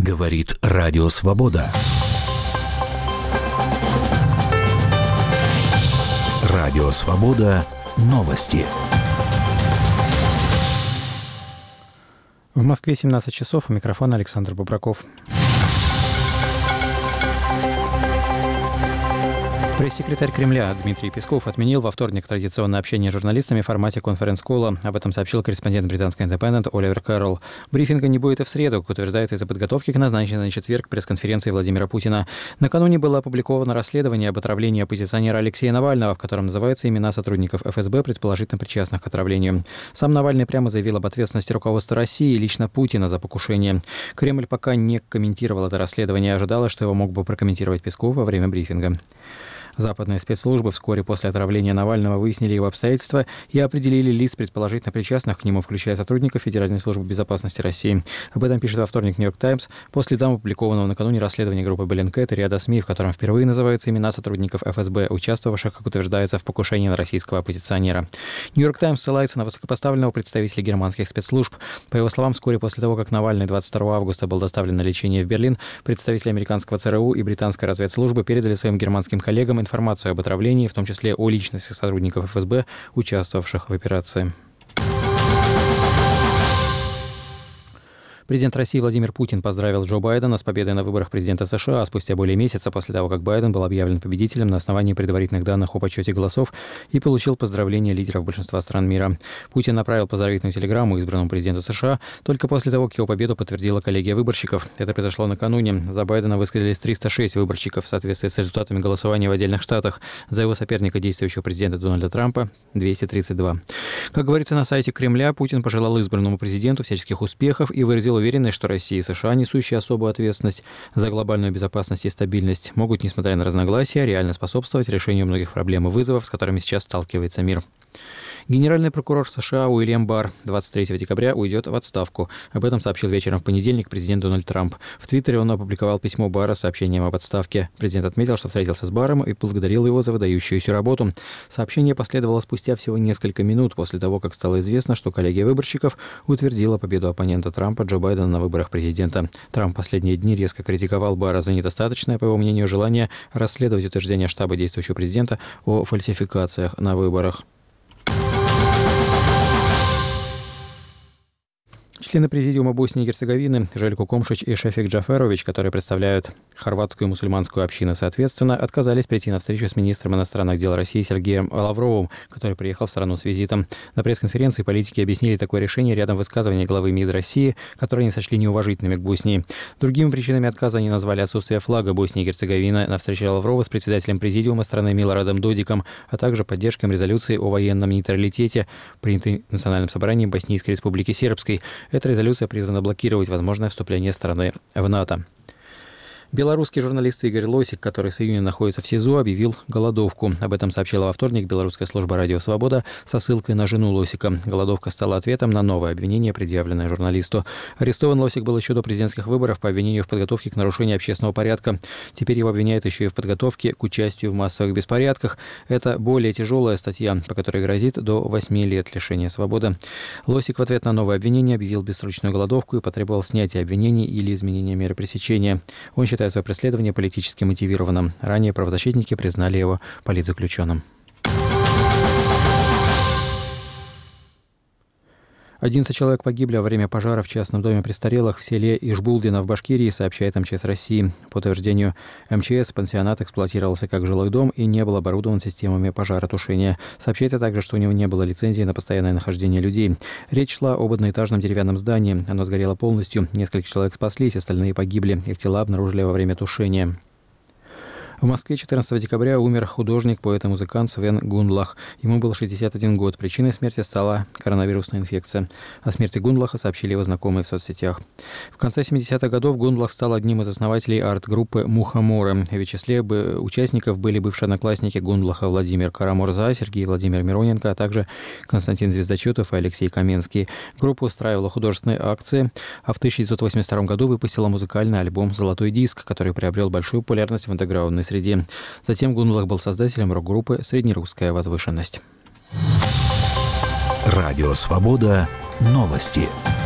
Говорит Радио Свобода. Радио Свобода. Новости. В Москве 17 часов. У микрофона Александр Бобраков. Пресс-секретарь Кремля Дмитрий Песков отменил во вторник традиционное общение с журналистами в формате конференц-колла. Об этом сообщил корреспондент британской «Индепендент» Оливер Кэрролл. Брифинга не будет и в среду, как утверждается из-за подготовки к назначенной на четверг пресс-конференции Владимира Путина. Накануне было опубликовано расследование об отравлении оппозиционера Алексея Навального, в котором называются имена сотрудников ФСБ, предположительно причастных к отравлению. Сам Навальный прямо заявил об ответственности руководства России и лично Путина за покушение. Кремль пока не комментировал это расследование, ожидалось, что его мог бы прокомментировать Песков во время брифинга. Западные спецслужбы вскоре после отравления Навального выяснили его обстоятельства и определили лиц, предположительно причастных к нему, включая сотрудников Федеральной службы безопасности России. Об этом пишет во вторник «Нью-Йорк Таймс» по следам опубликованного накануне расследования группы Bellingcat и ряда СМИ, в котором впервые называются имена сотрудников ФСБ, участвовавших, как утверждается, в покушении на российского оппозиционера. «Нью-Йорк Таймс» ссылается на высокопоставленного представителя германских спецслужб. По его словам, вскоре после того, как Навальный 22 августа был доставлен на лечение в Берлин, представители американского ЦРУ и британской разведслужбы передали своим германским коллегам информацию об отравлении, в том числе о личности сотрудников ФСБ, участвовавших в операции. Президент России Владимир Путин поздравил Джо Байдена с победой на выборах президента США спустя более месяца после того, как Байден был объявлен победителем на основании предварительных данных о подсчете голосов и получил поздравления лидеров большинства стран мира. Путин направил поздравительную телеграмму избранному президенту США только после того, как его победу подтвердила коллегия выборщиков. Это произошло накануне. За Байдена высказались 306 выборщиков в соответствии с результатами голосования в отдельных штатах. За его соперника, действующего президента Дональда Трампа, 232. Как говорится на сайте Кремля, Путин пожелал избранному президенту всяческих успехов и выразил уверенность, что Россия и США, несущие особую ответственность за глобальную безопасность и стабильность, могут, несмотря на разногласия, реально способствовать решению многих проблем и вызовов, с которыми сейчас сталкивается мир. Генеральный прокурор США Уильям Барр 23 декабря уйдет в отставку. Об этом сообщил вечером в понедельник президент Дональд Трамп. В Твиттере он опубликовал письмо Барра с сообщением об отставке. Президент отметил, что встретился с Барром и поблагодарил его за выдающуюся работу. Сообщение последовало спустя всего несколько минут после того, как стало известно, что коллегия выборщиков утвердила победу оппонента Трампа Джо Байдена на выборах президента. Трамп в последние дни резко критиковал Барра за недостаточное, по его мнению, желание расследовать утверждения штаба действующего президента о фальсификациях на выборах. Члены президиума Боснии и Герцеговины Желько Комшич и Шефик Джаферович, которые представляют хорватскую и мусульманскую общины соответственно, отказались прийти на встречу с министром иностранных дел России Сергеем Лавровым, который приехал в страну с визитом. На пресс-конференции политики объяснили такое решение рядом высказывания главы МИД России, которые они сочли неуважительными к Боснии. Другими причинами отказа они назвали отсутствие флага Боснии и Герцеговины на встрече Лаврова с председателем президиума страны Милорадом Додиком, а также поддержкой резолюции о военном нейтралитете, принятой Национальным собранием Боснийской республики Сербской. Эта резолюция призвана блокировать возможное вступление страны в НАТО. Белорусский журналист Игорь Лосик, который с июня находится в СИЗО, объявил голодовку. Об этом сообщила во вторник белорусская служба «Радио Свобода» со ссылкой на жену Лосика. Голодовка стала ответом на новое обвинение, предъявленное журналисту. Арестован Лосик был еще до президентских выборов по обвинению в подготовке к нарушению общественного порядка. Теперь его обвиняют еще и в подготовке к участию в массовых беспорядках. Это более тяжелая статья, по которой грозит до 8 лет лишения свободы. Лосик в ответ на новое обвинение объявил бессрочную голодовку и потребовал снятия обвинений или изменения меры пресечения. Он считает свое преследование политически мотивированным. Ранее правозащитники признали его политзаключенным. 11 человек погибли во время пожара в частном доме престарелых в селе Ишбулдино в Башкирии, сообщает МЧС России. По утверждению МЧС, пансионат эксплуатировался как жилой дом и не был оборудован системами пожаротушения. Сообщается также, что у него не было лицензии на постоянное нахождение людей. Речь шла об одноэтажном деревянном здании. Оно сгорело полностью. Несколько человек спаслись, остальные погибли. Их тела обнаружили во время тушения. В Москве 14 декабря умер художник, поэт и музыкант Свен Гундлах. Ему был 61 год. Причиной смерти стала коронавирусная инфекция. О смерти Гундлаха сообщили его знакомые в соцсетях. В конце 70-х годов Гундлах стал одним из основателей арт-группы «Мухоморы». В числе участников были бывшие одноклассники Гундлаха Владимир Карамурза, Сергей Владимир Мироненко, а также Константин Звездочетов и Алексей Каменский. Группа устраивала художественные акции, а в 1982 году выпустила музыкальный альбом «Золотой диск», который приобрел большую популярность в андеграундной среде. Затем Гундлах был создателем рок-группы «Среднерусская возвышенность». Радио Свобода. Новости.